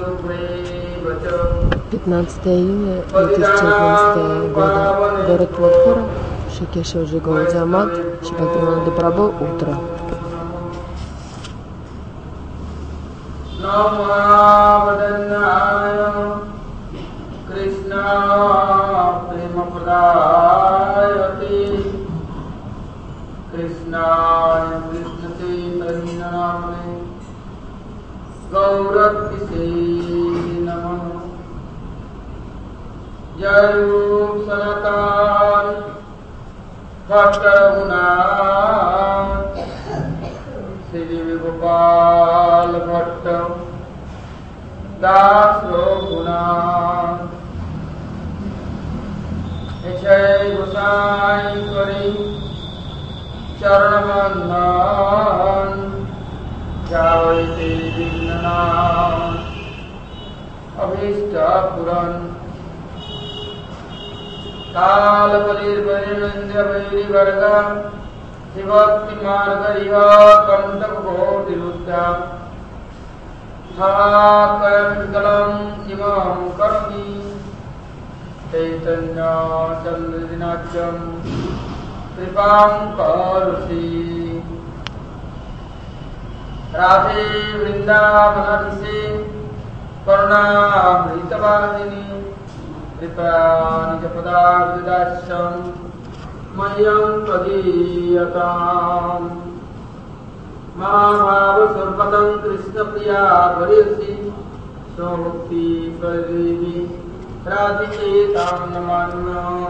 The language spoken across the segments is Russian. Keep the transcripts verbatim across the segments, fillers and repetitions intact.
пятнадцатое июня две тысячи одиннадцатого года. Город Мадхура, Шри Кешаваджи Гаудия Мат, Шри Бхактивинода Прабху, утро. Jai Rup Sanatan Bhatta Raghunath Sri Gopal Bhatta Das Raghunath Jai Gosai Kari Charanamandan Jai Vinanath Abhishta Puran Kal Palir Parinandya Vairi Varga Sivakti Margariha Kantak Bodhirudya Thakayam Kalam Imam Karmi Chaitanya Chandradinacham Kripam Karusi Radhe Vrindavanadise Karna Mritavadini Kripanijapadavidasham Mayam Padiyatam Mahabhava Sarpatam Krishna Priya Varisi Sohukti Parivi Radhiketam Namannam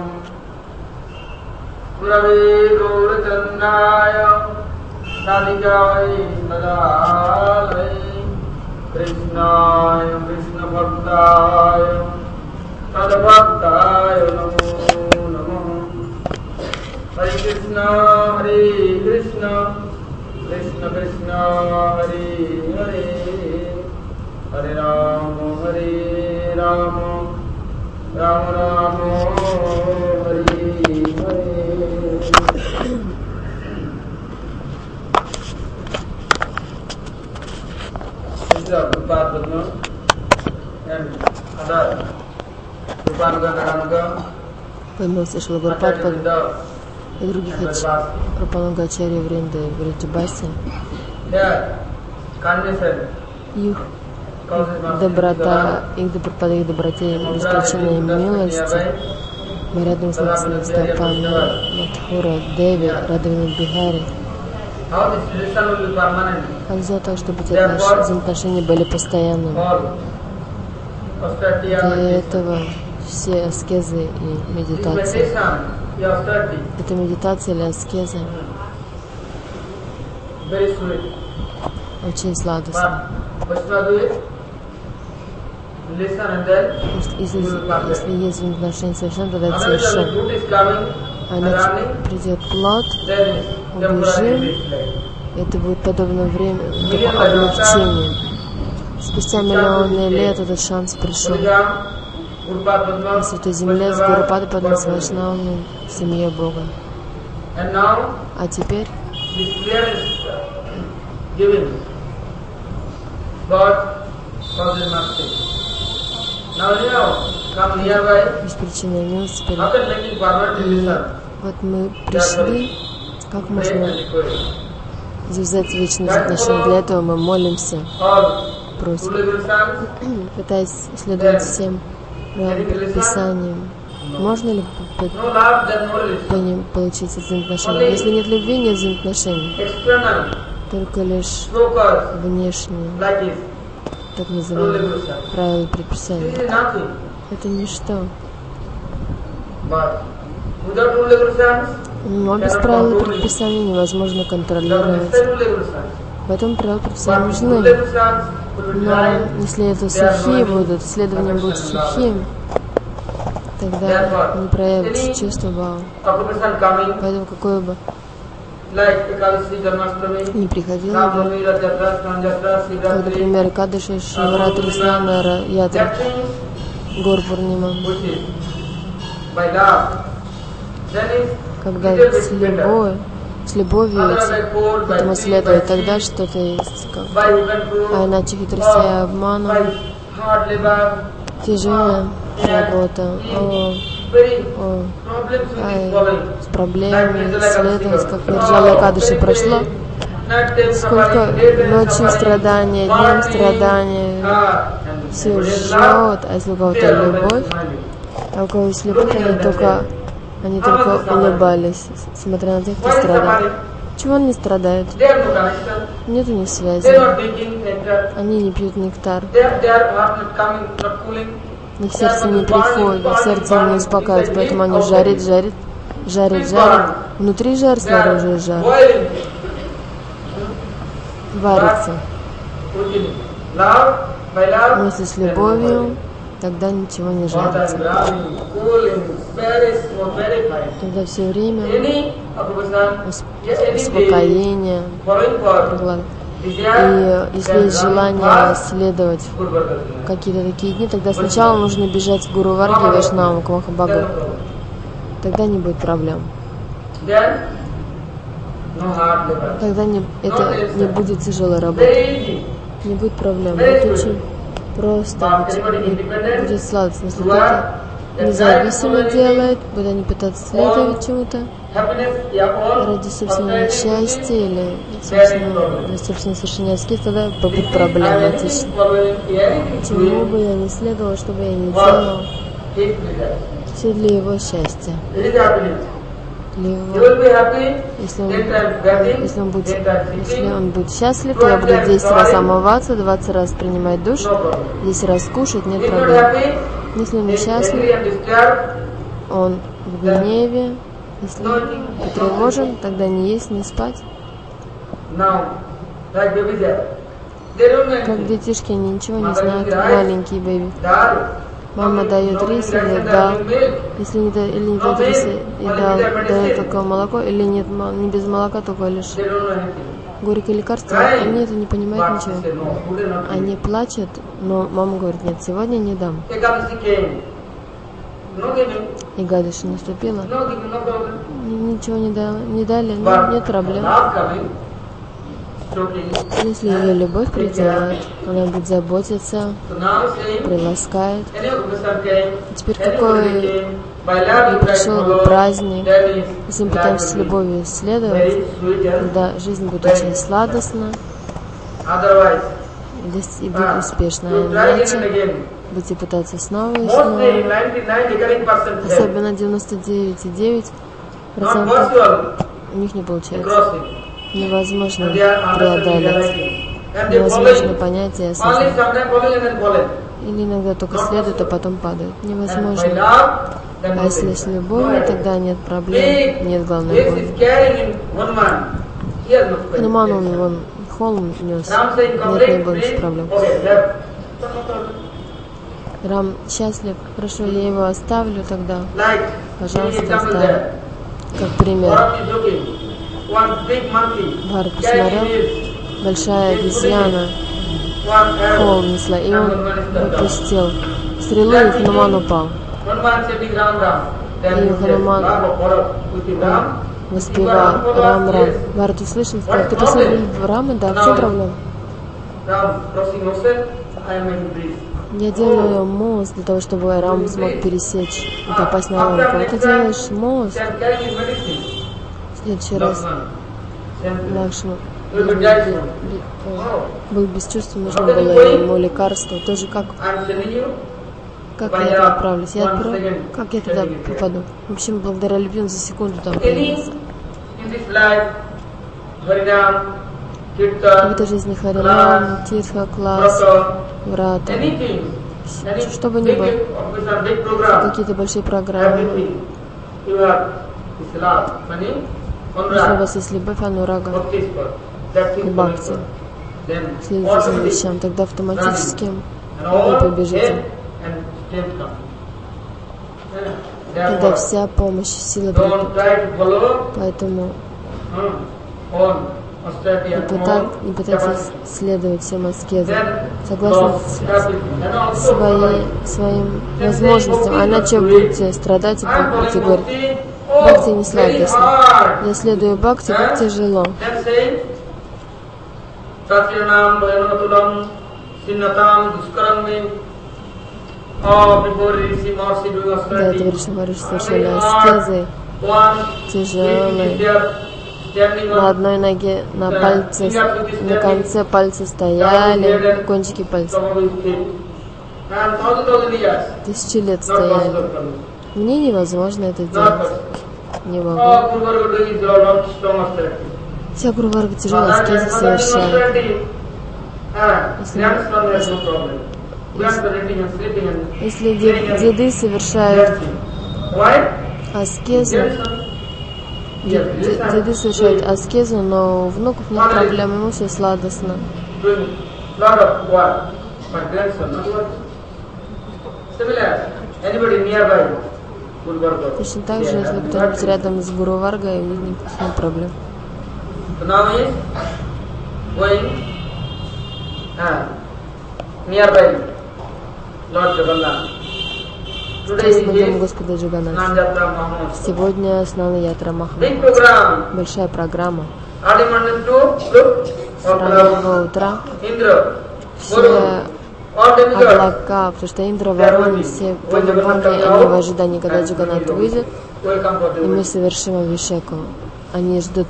Purave Gaurachandaya Radhikavai Madalai Krishnaya Krishna Bhaktaya Sadbhaktaya Namo Namo Hare Krishna Hare Krishna Krishna Krishna Hare Hare Hare Rama Hare Rama Rama Rama Hare Hare. This is a good part of the and other Появился Шилагурпад и других Рупанугачарья Вринды в Вриджабасе. Их доброта, их доброта, их доброте, беспричинной милости. Мы рядом с ними стопами Мадхура, Деви, Радхавина Бихари. Как сделать так, чтобы эти взаимоотношения были постоянными? Для этого все аскезы и медитации. Это медитация или аскеза очень сладостна. Если, если есть взаимоотношения совершенно, тогда это совершенно. А иначе придет плод, убежим, это будет подобно время облегчению. Спустя миллионы лет этот шанс пришел. На Святой Земле с Гурупадой поднялись Вайшнавами в семье Бога. А теперь беспричинная милость теперь. И вот мы пришли, как можно завязать вечные отношения. Для этого мы молимся, просим, пытаясь следовать всем предписаниям. Можно ли по ним получить взаимоотношения? Если нет любви, нет взаимоотношений. Только лишь внешние, так называемые правила и предписания. Это ничто. Но без правил и предписаний невозможно контролировать. Поэтому правила и предписания нужны. Но если это сухие будут, исследования будут сухими, тогда не проявится чувство бхава. Поэтому какое бы не приходило бы, как, например, Кадыши, Шиваратри, Снана, Ятра, Гор Пурнима, когда с любовью, с любовью этому следует, тогда что-то есть. Как... А иначе хитростью и обманом hard labor, тяжелая работа, о, о, ай, с проблемами следовать, как Нирджала Экадаши прошло, сколько ночью страдания, днем страдания, все жжет, а если у кого-то любовь, а у кого есть любовь, они только, они только улыбались, смотря на тех, кто страдает. Чего он не страдает? Нет у них связи. Они не пьют нектар. Их сердце не приходит, их сердце не успокаивает, поэтому они жарят, жарят, жарят, жарят. Внутри жар, снаружи жар. Варится. Но если с любовью, тогда ничего не жарится. Тогда все время успокоение. И если есть желание следовать какие-то такие дни, тогда сначала нужно бежать в Гуру Варги и Вайшнавам, к Махабхагу. Тогда не будет проблем. Тогда не, это не будет тяжелой работы. Не будет проблем. Это очень просто. Будет, будет сладостно. Если кто-то независимо делает, будут они пытаться следовать чему-то ради собственного счастья или собственного, для собственного совершения аскезы, тогда будут проблематичны. Чему бы я не следовал, что бы я не делал, все для его счастья. Для его, если, он, если, он будет, если он будет счастлив, то я буду десять раз омываться, двадцать раз принимать душ, десять раз кушать, нет проблем. Если он несчастлив, он в гневе, если потревожен, тогда не есть, не спать. Как детишки, они ничего не знают, маленькие бэби. Мама дает рис или дал, если не, или не дает рис и дал, дает только молоко, или нет, не без молока, только лишь горькое лекарство, они это не понимают ничего. Они плачут, но мама говорит, нет, сегодня не дам. И Гадаши наступила, ничего не дали, не дали, нет, нет проблем. Если ее любовь придет, она будет заботиться, приласкает. Теперь какой пришел бы праздник, если мы пытаемся с любовью исследовать, тогда жизнь будет очень сладостна и будет успешна. Иначе будете пытаться снова и снова, особенно девяносто девять и девять процентов у них не получается. Невозможно преодолеть, невозможно понять и осознать. Или иногда только следует, а потом падают. Невозможно. А если с любовью, тогда нет проблем, нет главной боли. Хануман, он вон холм нес, нет, не было без проблем. Рам счастлив, хорошо, я его оставлю тогда. Пожалуйста, оставлю. Как пример. Бхарат посмотрел, большая обезьяна холм несла, и он выпустил стрелу, и Хануман упал. И Хануман воспевал Рам Рам. Бхарат услышал, сказал, ты посмотрел в Рама? Да, в чем проблема? Я делаю мост для того, чтобы Рам смог пересечь и попасть на лодку. Вот ты делаешь мост. В следующий раз Лакшма был бесчувственным, нужно было ему лекарство. Тоже как, как я туда отправлюсь? Я отправлю, как я туда попаду? В общем, благодаря любви он за секунду там появился. В этой жизни Харинам, Тирха, Класс, Врата, что бы ни было, какие-то большие программы. Если у вас есть любовь, анурага и бхакти, следуйте этим вещам, тогда автоматически вы побежите. Тогда вся помощь, сила придет. Поэтому не, пыта, не пытайтесь следовать всем аскезам, согласно своей, своим возможностям, а иначе будете страдать и будете говорить, бхакти не сладостно. Я следую бхакти, как тяжело. До этого Риши Махариши совершали аскезы, тяжелые, на одной ноге, на пальце, на конце пальца стояли, кончики пальцев. Тысячи лет стояли. Мне невозможно это делать. Не могу. Вся Гуру Варга тяжелые аскезы совершает. Если, если, если деды совершают аскезу, деды совершают аскезу, но у внуков нет проблем, ему все сладостно. Точно так же, если кто-нибудь рядом с Гуру Варгой, у них нет проблем. Сейчас будем Господа Джаганнатха. Сегодня Снана Ятра Махамахамса. Большая программа. С раннего утра все облака, потому что Индра, Варун, все полубоги, они в ожидании, когда Джаганнат выйдет, и мы совершим Абхишеку. Они ждут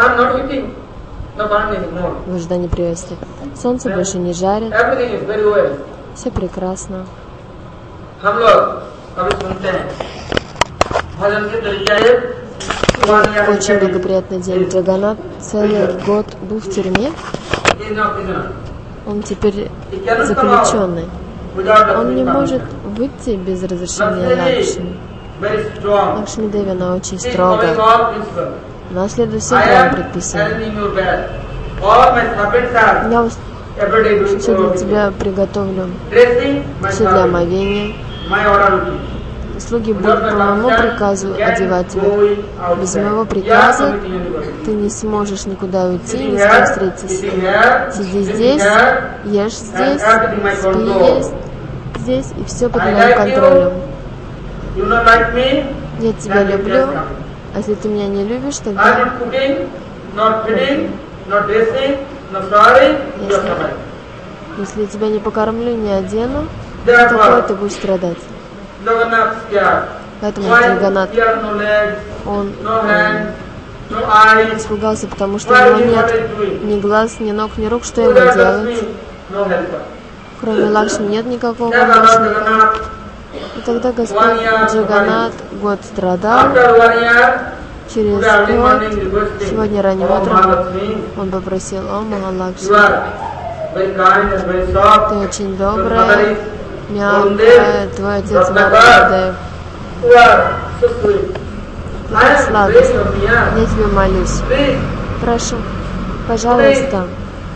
в ожидании приветствия. Солнце больше не жарит. Все прекрасно. Очень благоприятный день. Джаганнат целый год был в тюрьме. Он теперь заключенный. Он не может выйти без разрешения Лакшми. Лакшми Деви, она очень строгая. Она следует всем правилам предписаниям. Я все для тебя приготовлю, все для омовения. Слуги будут по моему приказу одевать тебя. Без моего приказа ты не сможешь никуда уйти, ни с кем встретиться. Сиди здесь, ешь здесь, спи есть здесь, и все под моим контролем. Я тебя люблю, а если ты меня не любишь, тогда если, если я тебя не покормлю, не одену, то какой ты будешь страдать? Поэтому Джаганнат, он, он испугался, потому что у него нет ни глаз, ни ног, ни рук, что ему делать? Кроме Лакшми нет никакого помощника. И тогда Господь Джаганнат год страдал. Через год, сегодня ранним утром, он попросил: о, Махалакшми, ты очень добрая, мягкая, твой отец Варунадев. Ты так сладостный. Я тебе молюсь. Прошу, пожалуйста,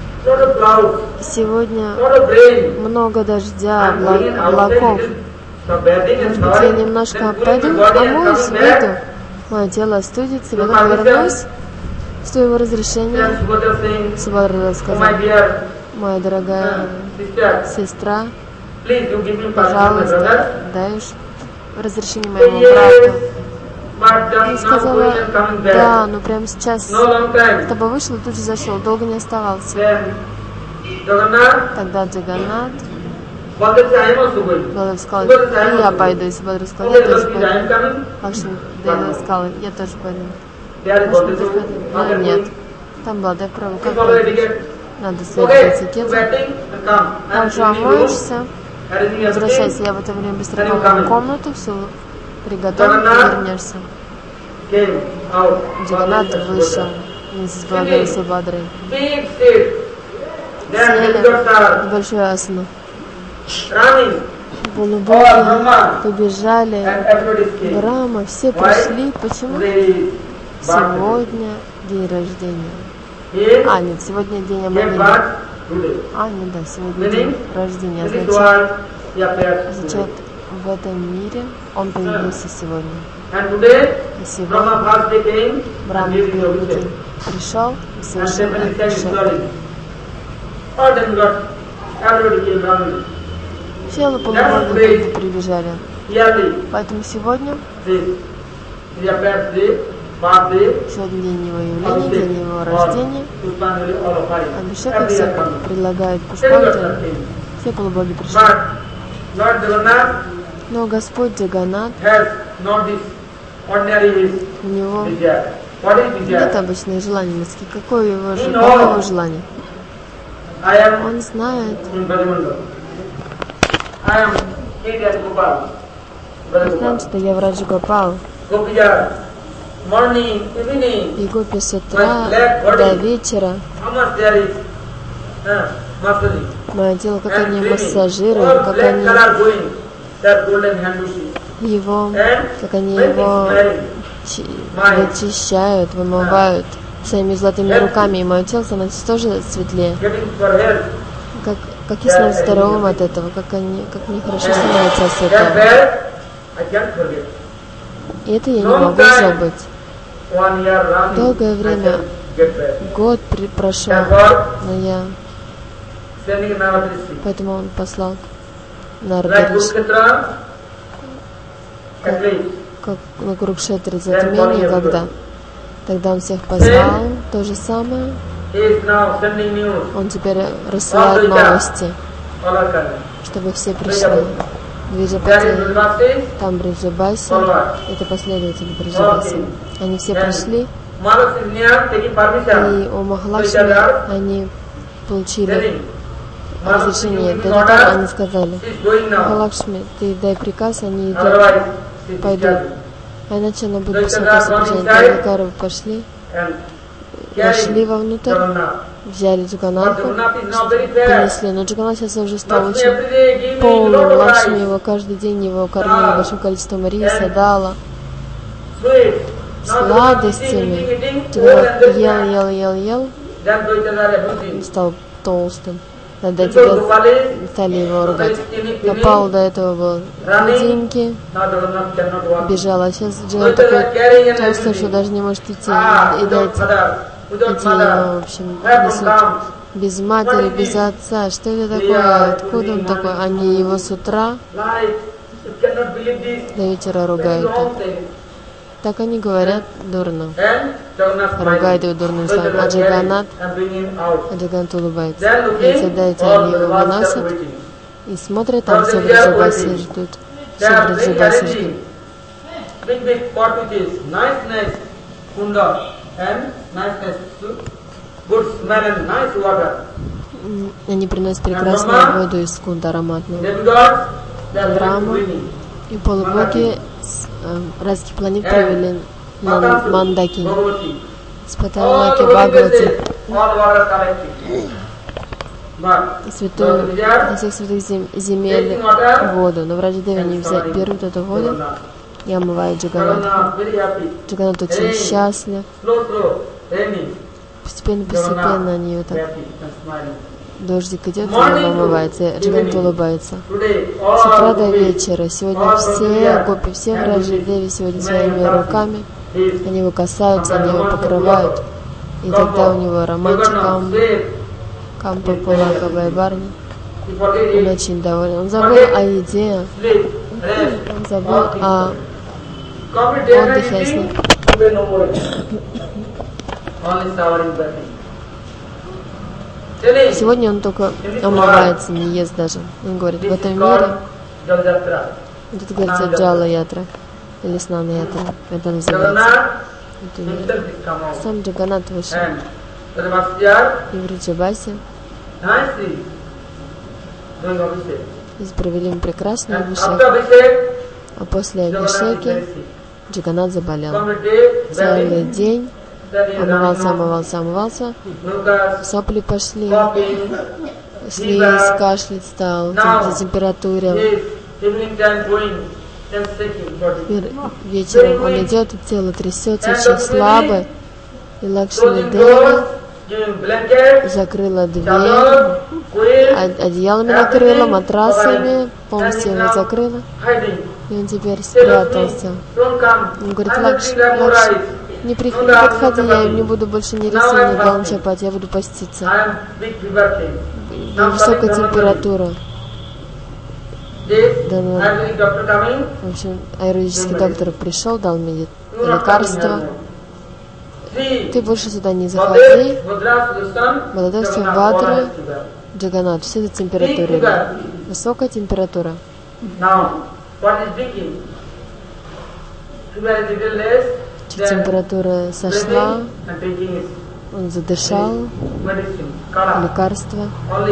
сегодня много дождя, облаков. Может быть, я немножко пойду, омоюсь, выйду. Мое тело остудится, и потом вернусь с твоего разрешения. Субхадра сказал: моя дорогая сестра, пожалуйста, даешь разрешение моему брату. И сказала: да, но прямо сейчас с тобой вышел и тут же зашел, долго не оставался. Тогда Джаганнат Баладев сказал: и я пойду. Если Баладев сказал: я тоже пойду. Лакшми Деви сказал: я тоже пойду. Но нет. Там Баладев прав, как пойдешь? Надо следовать этикету. Там же омоешься, возвращайся. Я в это время быстро пойду в комнату, все приготовлю, и вернешься. Джаганнат вышел вместе с Баладевом и Субхадрой. Сели в большую асану. Полубоги побежали, Брахма, все пришли. Почему? Сегодня день рождения. А, нет, сегодня день омовения. А, нет, да, сегодня день рождения. Означает, означает, в этом мире он появился сегодня. И сегодня Брахма в первый день пришел и совершил Абхишек. Все полубоги прибежали. Поэтому сегодня, сегодня день его явления, день его рождения. Абхишек, все предлагают Пушпанджали. Все полубоги пришли. Lord Jagannath Но Господь Джаганнат, has not this ordinary wish, у него desire. What is нет desire? обычных желаний. Какое его, ж- какое его желание? I am Он знает, in Brajamandal. I am King and Gopal. он знает, что я в Раджагопал. Gopija, morning, evening, И гопи с утра до вечера. how much there is uh, massaging. Мое тело, как And они cleaning. массажируют, All как black они color going, that golden hand lucy. его, And как они when it's его smelling, чи- вычищают, вымывают своими золотыми руками, и мое тело становится тоже светлее. getting for health, Как, как я становлюсь здоровым от этого, как, они, как мне хорошо становится от that этого. bad, I can't forget. И это я не могу забыть. One year running, Долгое I время, can get back. год при- прошел, Therefore, но я, sending Navadrishti. поэтому он послал Like Нардариши, Kurukshetra, at least. как на Курукшетре затмение, когда тогда он всех позвал, то же самое, He is now sending news. он теперь рассылает новости, All are coming. чтобы все пришли. There is Виджапати, Vrindavan, там Бриджабаси, это последователи Бриджабаси. Они все пришли, Manas is near taking permission. и у Махалакшми они получили Telling, Manas is разрешение. giving До order, они сказали: she is going now. Махалакшми, ты дай приказ, они идут, Otherwise, she is пойдут. discharged. А иначе она будет посылать сопровождение. Каликары пошли, And вошли carrying вовнутрь, Jagannath. взяли But Джаганатху, Jagannath is now very fair. принесли. Но Джаганат сейчас уже стал Lakshmi очень every day giving lot полным. of Лакшми rice, его каждый день его кормили большим количеством риса, дала, sweets. Now Jagannath сладостями. eating, eating, eating, Джаганат more than ел, that. ел, ел, ел, Then Dvaitara и everything. стал толстым. Надо Because тебя Gopal is стали его ругать. skinny, Гопал до этого был худенький, now Jagannath cannot walk. бежал, а сейчас Джаганат такой толстый, что даже не может идти. Ah, И without дать mother, without эти его, mother, в общем, where from несут. come? Без матери, без отца. Что это такое? Откуда он такой? Они его с утра Like, you cannot believe this. до вечера Very ругают. wrong thing. Так они говорят дурно. And Jagannath Ругают smiling. его дурным So словом. А Jagannath Джаганат, and bring him out. а Джаганат улыбается. Then И тогда looking, эти all они the его gods are выносят waiting. и смотрят, там все Бриджабаси ждут. They Все are very Бриджабаси ждут. arranging. Big, big pot which is nice, nice kunda and nice, nice good smell and nice water. М, Они приносят прекрасную воду из кунда ароматную. Demigods, they are Brahma. winning. И полубоги с э, разных планет привели на Matasu, Мандакини. Bhagavati. С All Патамаки, holy Бхагавати, places, all water collected. But святую, those which are на всех святых зем- земель воду. Но в Раджадеве они взять, берут эту воду Jagannath. и омывают Джаганат. Jagannath very happy. Джаганат очень счастлив. Slow, slow, raining. Постепенно, постепенно они его Jagannath так, happy and smiling. дождик идет, и он омывается. И Джаганат улыбается. Today, С утра all до gopis, вечера. Сегодня все гопи, все в Раджадеве сегодня своими руками, his они его касаются, они его покрывают. И тогда у него романтика, Jagannath said, Кампа Пулаковая барни. he forget Он it, очень доволен. Он забыл о еде, sleep, rest, он забыл all things. о Complete day and отдыхе, о eating, сне. today no more. Only showering, bathing. Telling, Сегодня он только омывается, не ест даже. Он говорит, в this этом is мире, called Jaljatra. тут говорится Джала Ятра, или Снана Ятра, это называется. Jagannath Это мир. himself is come out. Сам Джаганат вышел. And the Devasya И в Раджабасе nicely doing Abhishek. здесь провели им прекрасный And абхишек. after Abhishek, А после Jagannath is very абхишеки sick. Джаганат заболел. Complete day, Целый bathing, день then he is омывался, running омывался, омывался. mucus, Сопли пошли, coughing, слизь, кашлять стал, Now, температура. his evening time going and shaking body. Теперь вечером он идет, и тело трясется, очень слабо. И Лакшми Деви Giving blanket, закрыла дверь, chador, quilt, од- одеялами накрыла, матрасами, полностью его закрыла. hiding. И он теперь Tell спрятался. me, don't come. Он говорит, I'm Лакш, not drink more Лакш, rice. не, при- No, не no, подходи, no, я no, не no. буду больше ни Now риса, I'm ни галан fasting. чапать, я буду поститься. I am big fever thing. И высокая температура. This, Да, ну. I think Doctor coming. В общем, аюрведический доктор пришел, дал мне You not coming лекарство. here. See, Ты больше сюда не for заходи. this, Vajra to the sun, Владос Jagannath, Вадры, all has fever. Джаганат, все это Big температура. fever. Высокая температура. Температура сошла, он задышал, лекарство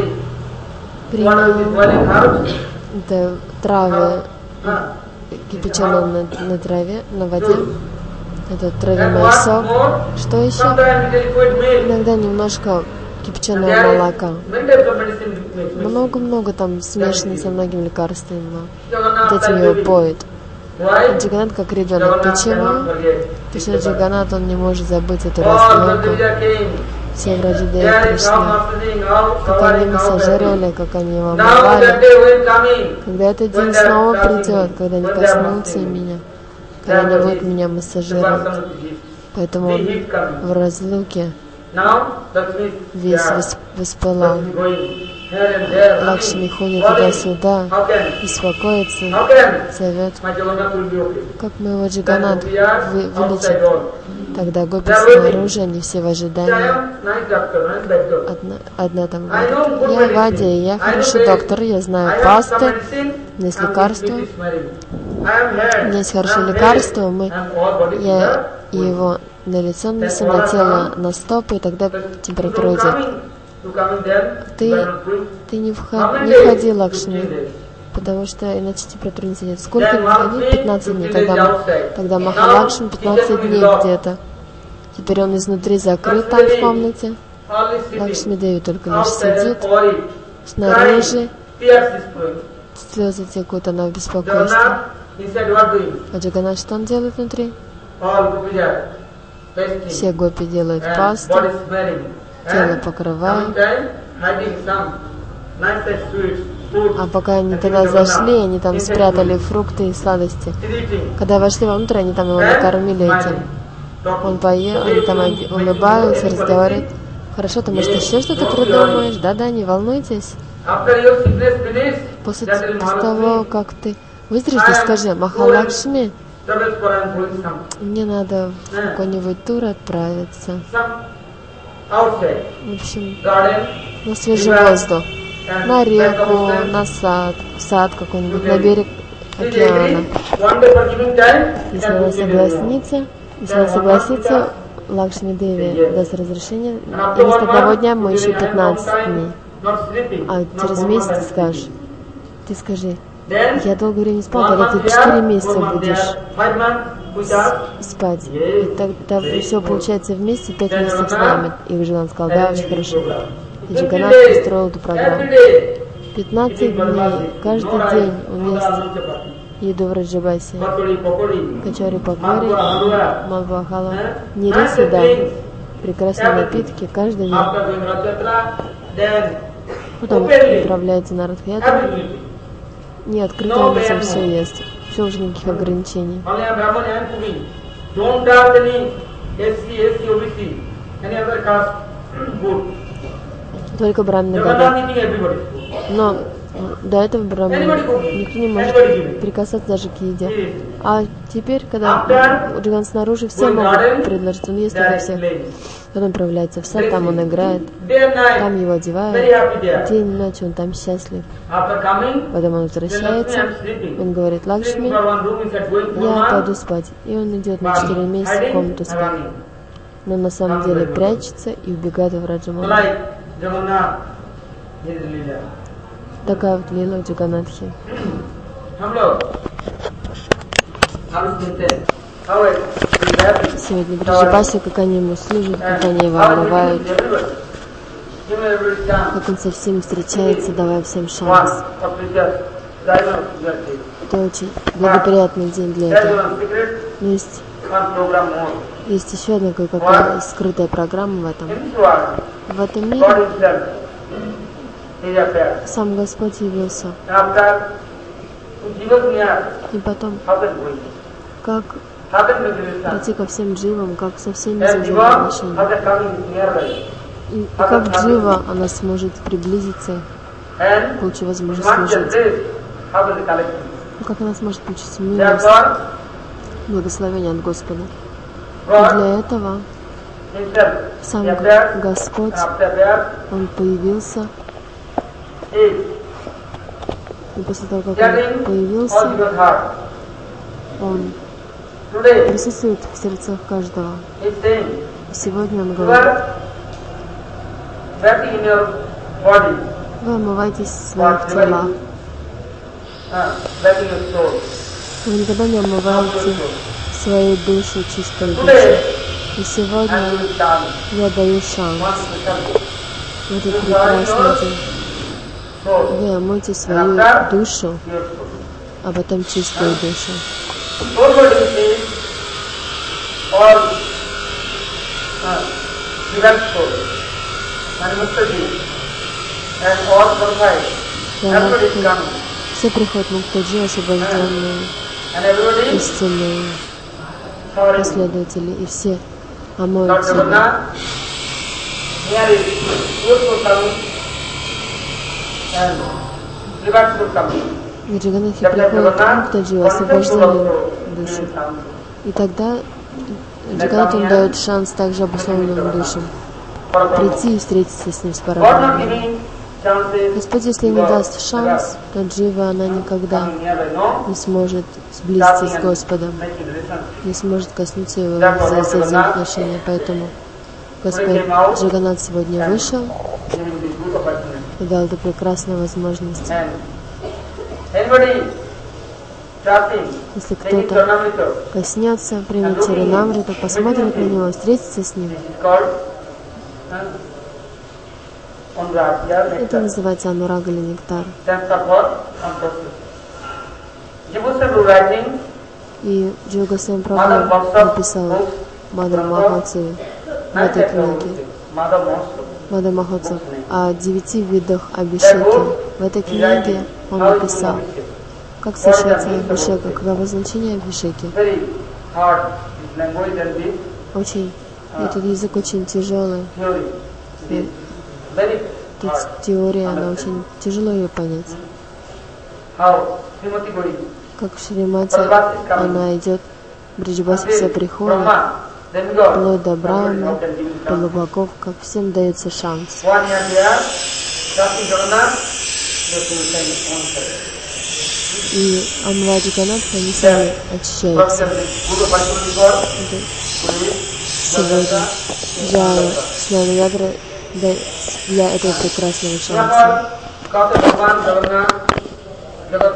принял. Это травы, кипяченые на, на траве, на воде. Это травяной сок. Что еще? Иногда немножко кипяченого молока. Много-много там смешано со многими лекарствами. Вот этим его поют. Джаганат как ребенок. Почему? Потому что Джаганат, он не может забыть эту разлуку. Все врачи пришли, как они массажировали, как они его омывали. Когда этот день снова придет, когда они коснутся меня, когда они будут меня массажировать. Поэтому он в разлуке весь воспылал. Лакшми ходит туда-сюда, беспокоится, зовет, как моего Джаганат вы, вылечит. Тогда гопи снаружи, они все в ожидании. Одна, одна там говорит: я Вадия, я хороший доктор, я знаю пасты, у меня есть лекарства. У меня есть хорошее лекарство, мы, я его на лицо нанесу, на тело, на стопы, и тогда температура уйдет. Ты, ты не, вход, не входи, Лакшми, потому что иначе температура не сидит. Сколько дней? пятнадцать дней. Тогда, тогда Махалакшми пятнадцать дней где-то. Теперь он изнутри закрыт там в комнате. Лакшми Деви только лишь сидит снаружи. Слезы текут, она в беспокойстве. А Джаганат, что он делает внутри? Все гопи делают пасту, тело покрывают. А пока они туда зашли, они там спрятали фрукты и сладости. Когда вошли вовнутрь, они там его накормили этим. Он поел, они там улыбаются, разговаривают. Хорошо, ты, может, еще что-то придумаешь? Да-да, не волнуйтесь. После того, как ты выздоровеешь, скажи: Махалакшми, мне надо в какой-нибудь тур отправиться. В общем, на свежий воздух. На реку, на сад, в сад какой-нибудь, на берег океана. Если она согласится, если она согласится, Лакшми Деви даст разрешение. И вместо одного дня мы еще пятнадцать дней. А через месяц ты скажешь, ты скажи: я долгое время не спал, тогда ты четыре месяца будешь спать. И тогда все получается вместе, пять месяцев с нами. И Джаганат сказал: да, очень хорошо. И Джаганат построил эту программу. пятнадцать дней, каждый день он ест еду в Раджабасе. Качари Пакори, Малва Халва, не рис и да, прекрасные напитки каждый день. Потом отправляется на Радхятру. Не открытым лицом все ест. Все, уже никаких ограничений. Только брамины годят. Но до этого брамины никто не может прикасаться даже к еде. А теперь, когда Джаганат снаружи, все могут предложить, он ест для всех. Потом отправляется в сад, там он играет, там его одевают, день и ночь он там счастлив. Потом он возвращается, он говорит: Лакшми, я пойду спать. И он идет на четыре месяца в комнату спать. Но на самом деле прячется и убегает в Раджамахал. Такая вот лила в Джаганатхе. Сегодня Браджабаси, как они ему служат, как они его омывают, как он со всеми встречается, давая всем шанс. Это очень благоприятный день для этого. Но есть, есть еще одна какая-то скрытая программа в этом. В этом мире сам Господь явился. И потом, как прийти ко всем дживам, как со всеми завязать отношения. И, и как джива она сможет приблизиться, получив возможность служить. И как она сможет получить милость, благословение от Господа. И для этого сам Господь, Он появился И после того, как он появился, он присутствует в сердцах каждого. И сегодня он говорит: вы омываетесь в своих телах. Вы никогда не омываете свою душу, чистую душу. И сегодня я даю шанс в этот прекрасный день. Вы омойте свою душу, а потом чистую душу. Все приходят Муктаджи, освобожденные, истинные последователи, и все омоют себя. И Джаганнатхи приходят к Муктаджи, освобожденные души. И тогда Джаганнатхам дает шанс также обусловленным душам прийти и встретиться с ним с Парабрахмой. Господь, если не даст шанс, то джива, она никогда не сможет сблизиться с Господом, не сможет коснуться его за взаимоотношения. Поэтому Господь Джаганнат сегодня вышел и дал эту прекрасную возможность. Если кто-то коснется, примет Чаринамриту, посмотрит на него, встретится с ним, это называется анурага или нектар. И Джива Госвами Прабху написал Мадхва Махотсаве в этой книге, Мадхва Махотсав, о девяти видах абхишеки. В этой книге он написал, как совершается абхишека, каково значение абхишеки. Очень, этот язык очень тяжелый. Тут теория, она очень тяжело ее понять. Как в Шримати она идет, Бриджбасе все приходят, вплоть до Брахмы, полубогов, как всем дается шанс. И омывая Джаганнатха, они сами очищаются. Сегодня Джая Снана Ядра для этого прекрасного шанса.